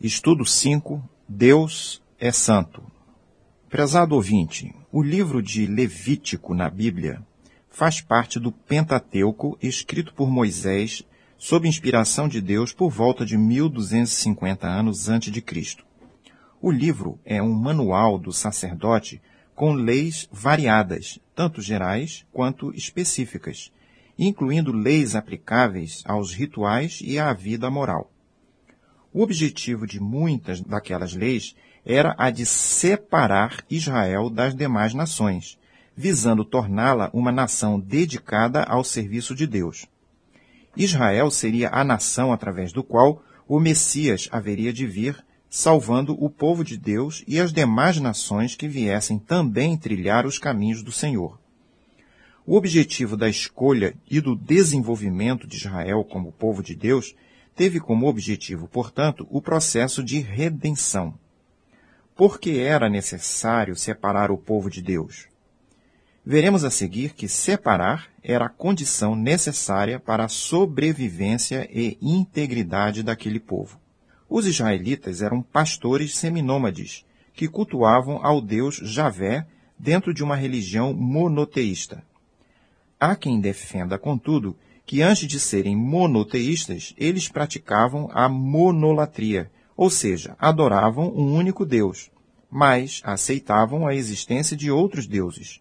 Estudo 5. Deus é Santo. Prezado ouvinte, o livro de Levítico na Bíblia faz parte do Pentateuco escrito por Moisés sob inspiração de Deus por volta de 1250 anos antes de Cristo. O livro é um manual do sacerdote com leis variadas, tanto gerais quanto específicas, incluindo leis aplicáveis aos rituais e à vida moral. O objetivo de muitas daquelas leis era a de separar Israel das demais nações, visando torná-la uma nação dedicada ao serviço de Deus. Israel seria a nação através do qual o Messias haveria de vir, salvando o povo de Deus e as demais nações que viessem também trilhar os caminhos do Senhor. O objetivo da escolha e do desenvolvimento de Israel como povo de Deus teve como objetivo, portanto, o processo de redenção. Por que era necessário separar o povo de Deus? Veremos a seguir que separar era a condição necessária para a sobrevivência e integridade daquele povo. Os israelitas eram pastores seminômades, que cultuavam ao Deus Javé dentro de uma religião monoteísta. Há quem defenda, contudo, que antes de serem monoteístas, eles praticavam a monolatria, ou seja, adoravam um único Deus, mas aceitavam a existência de outros deuses.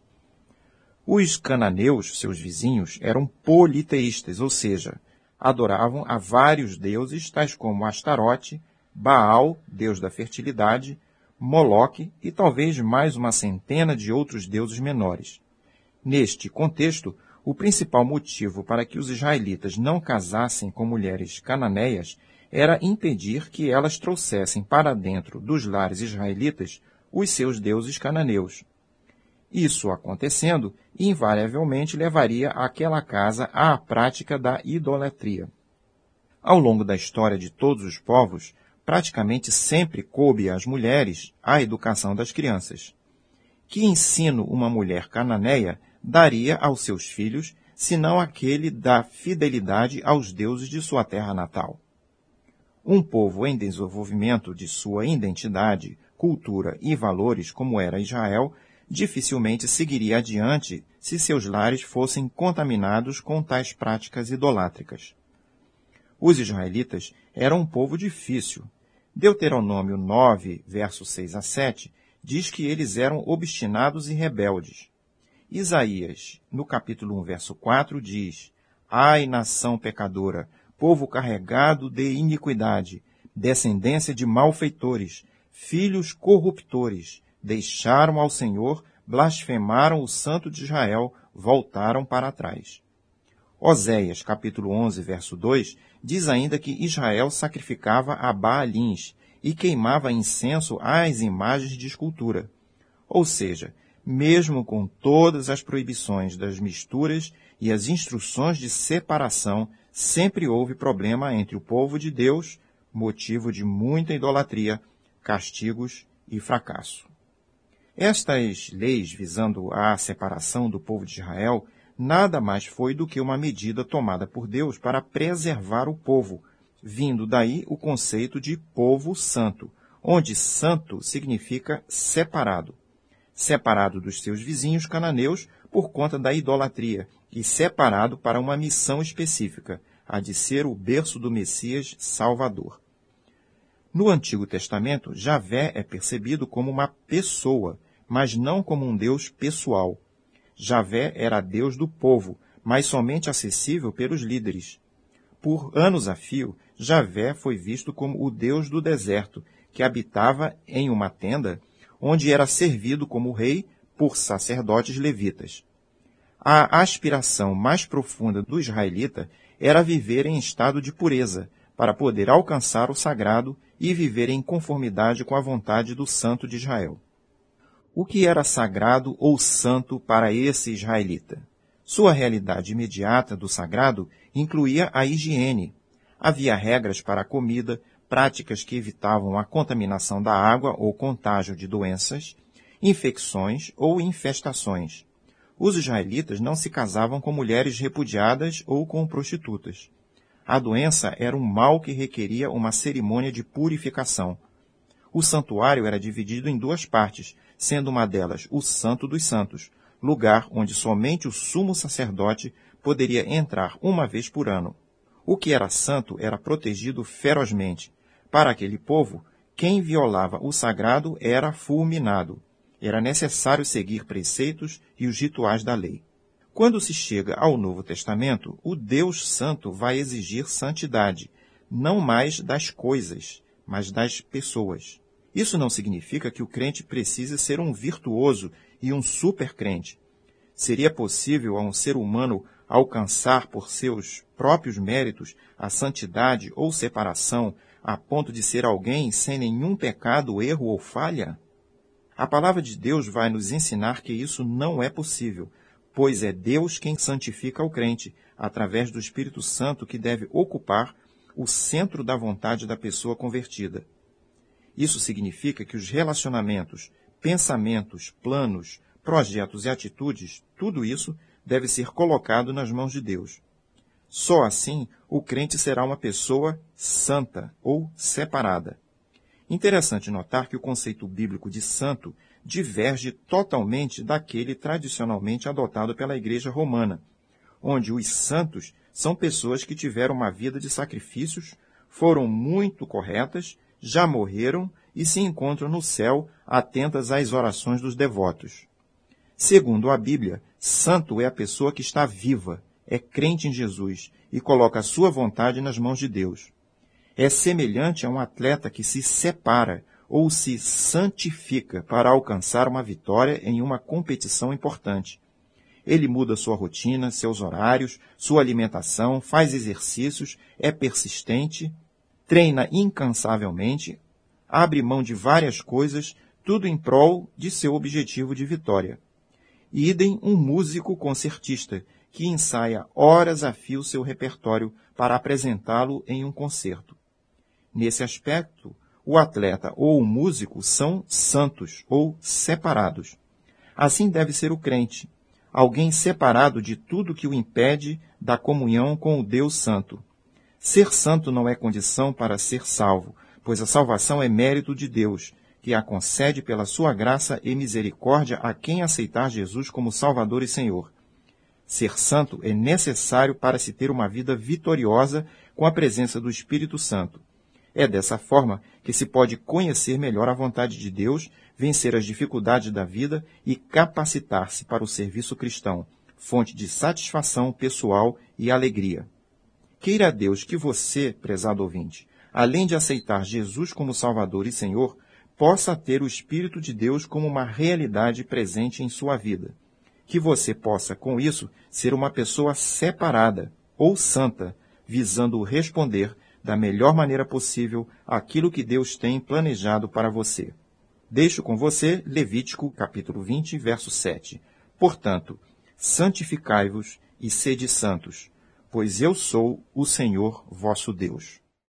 Os cananeus, seus vizinhos, eram politeístas, ou seja, adoravam a vários deuses, tais como Astarote, Baal, deus da fertilidade, Moloque e talvez mais uma centena de outros deuses menores. Neste contexto, o principal motivo para que os israelitas não casassem com mulheres cananeias era impedir que elas trouxessem para dentro dos lares israelitas os seus deuses cananeus. Isso acontecendo, invariavelmente levaria aquela casa à prática da idolatria. Ao longo da história de todos os povos, praticamente sempre coube às mulheres a educação das crianças. Que ensino uma mulher cananeia daria aos seus filhos, senão aquele da fidelidade aos deuses de sua terra natal? Um povo em desenvolvimento de sua identidade, cultura e valores, como era Israel, dificilmente seguiria adiante se seus lares fossem contaminados com tais práticas idolátricas. Os israelitas eram um povo difícil. Deuteronômio 9, versos 6 a 7, diz que eles eram obstinados e rebeldes. Isaías, no capítulo 1, verso 4, diz: Ai, nação pecadora, povo carregado de iniquidade, descendência de malfeitores, filhos corruptores, deixaram ao Senhor, blasfemaram o Santo de Israel, voltaram para trás. Oséias, capítulo 11, verso 2, diz ainda que Israel sacrificava a Baalins e queimava incenso às imagens de escultura. Ou seja, mesmo com todas as proibições das misturas e as instruções de separação, sempre houve problema entre o povo de Deus, motivo de muita idolatria, castigos e fracasso. Estas leis visando a separação do povo de Israel nada mais foi do que uma medida tomada por Deus para preservar o povo, vindo daí o conceito de povo santo, onde santo significa separado. Separado dos seus vizinhos cananeus por conta da idolatria e separado para uma missão específica, a de ser o berço do Messias Salvador. No Antigo Testamento, Javé é percebido como uma pessoa, mas não como um Deus pessoal. Javé era Deus do povo, mas somente acessível pelos líderes. Por anos a fio, Javé foi visto como o Deus do deserto, que habitava em uma tenda, onde era servido como rei por sacerdotes levitas. A aspiração mais profunda do israelita era viver em estado de pureza, para poder alcançar o sagrado e viver em conformidade com a vontade do Santo de Israel. O que era sagrado ou santo para esse israelita? Sua realidade imediata do sagrado incluía a higiene. Havia regras para a comida, práticas que evitavam a contaminação da água ou contágio de doenças, infecções ou infestações. Os israelitas não se casavam com mulheres repudiadas ou com prostitutas. A doença era um mal que requeria uma cerimônia de purificação. O santuário era dividido em duas partes, sendo uma delas o Santo dos Santos, lugar onde somente o sumo sacerdote poderia entrar uma vez por ano. O que era santo era protegido ferozmente. Para aquele povo, quem violava o sagrado era fulminado. Era necessário seguir preceitos e os rituais da lei. Quando se chega ao Novo Testamento, o Deus Santo vai exigir santidade, não mais das coisas, mas das pessoas. Isso não significa que o crente precise ser um virtuoso e um supercrente. Seria possível a um ser humano alcançar por seus próprios méritos a santidade ou separação a ponto de ser alguém sem nenhum pecado, erro ou falha? A palavra de Deus vai nos ensinar que isso não é possível, pois é Deus quem santifica o crente, através do Espírito Santo que deve ocupar o centro da vontade da pessoa convertida. Isso significa que os relacionamentos, pensamentos, planos, projetos e atitudes, tudo isso deve ser colocado nas mãos de Deus. Só assim o crente será uma pessoa santa ou separada. Interessante notar que o conceito bíblico de santo diverge totalmente daquele tradicionalmente adotado pela Igreja Romana, onde os santos são pessoas que tiveram uma vida de sacrifícios, foram muito corretas, já morreram e se encontram no céu atentas às orações dos devotos. Segundo a Bíblia, santo é a pessoa que está viva, é crente em Jesus e coloca a sua vontade nas mãos de Deus. É semelhante a um atleta que se separa ou se santifica para alcançar uma vitória em uma competição importante. Ele muda sua rotina, seus horários, sua alimentação, faz exercícios, é persistente, treina incansavelmente, abre mão de várias coisas, tudo em prol de seu objetivo de vitória. Idem um músico concertista, que ensaia horas a fio seu repertório para apresentá-lo em um concerto. Nesse aspecto, o atleta ou o músico são santos ou separados. Assim deve ser o crente, alguém separado de tudo que o impede da comunhão com o Deus Santo. Ser santo não é condição para ser salvo, pois a salvação é mérito de Deus, que a concede pela sua graça e misericórdia a quem aceitar Jesus como Salvador e Senhor. Ser santo é necessário para se ter uma vida vitoriosa com a presença do Espírito Santo. É dessa forma que se pode conhecer melhor a vontade de Deus, vencer as dificuldades da vida e capacitar-se para o serviço cristão, fonte de satisfação pessoal e alegria. Queira Deus que você, prezado ouvinte, além de aceitar Jesus como Salvador e Senhor, possa ter o Espírito de Deus como uma realidade presente em sua vida. Que você possa, com isso, ser uma pessoa separada ou santa, visando responder da melhor maneira possível àquilo que Deus tem planejado para você. Deixo com você Levítico, capítulo 20, verso 7. Portanto, santificai-vos e sede santos, pois eu sou o Senhor vosso Deus.